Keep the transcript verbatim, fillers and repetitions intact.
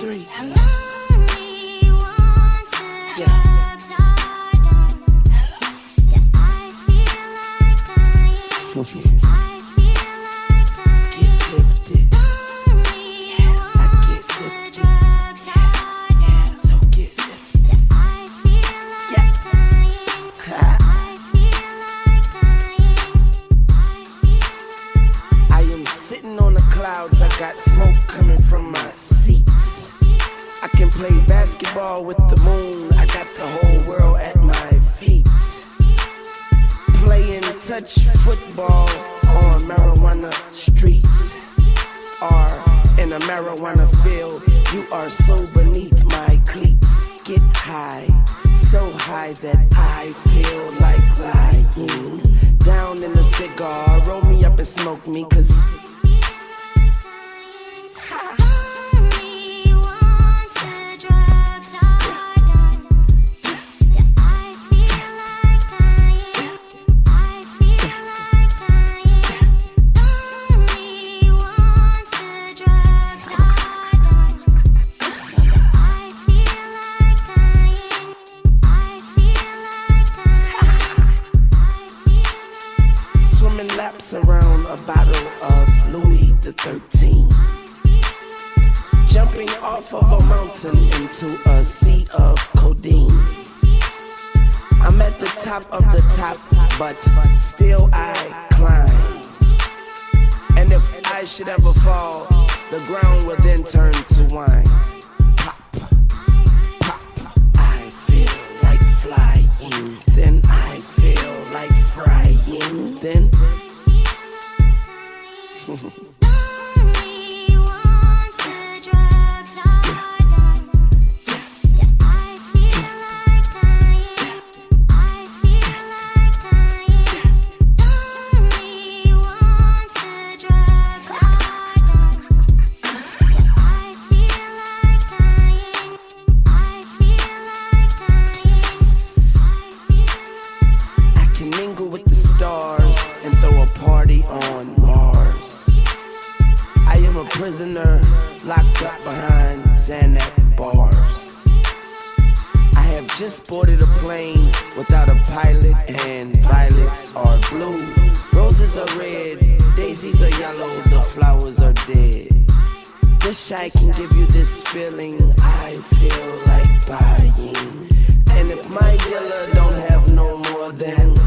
three. Hello. Yeah. Get lifted. Yeah, I get lifted. Yeah, so get lifted. Yeah. I am sitting on the clouds. I got smoke coming from my seats. I can play basketball with the moon. I got the whole world at my feet. Playing touch football on marijuana streets, or in a marijuana field. You are so beneath my cleats. Get high, so high that I feel like lying down in a cigar. Roll me up and smoke me, cause swimming laps around a bottle of Louis the thirteenth. Jumping off of a mountain into a sea of codeine. I'm at the top of the top, but still I climb. And if I should ever fall, the ground will then turn to wine. Pop, pop, I feel like flying. Then I feel like frying. Then mingle with the stars and throw a party on Mars. I am a prisoner locked up behind Xanax bars. I have just boarded a plane without a pilot, and violets are blue, roses are red, daisies are yellow, the flowers are dead. Wish I can give you this feeling I feel like buying. And if my dealer don't have no more, then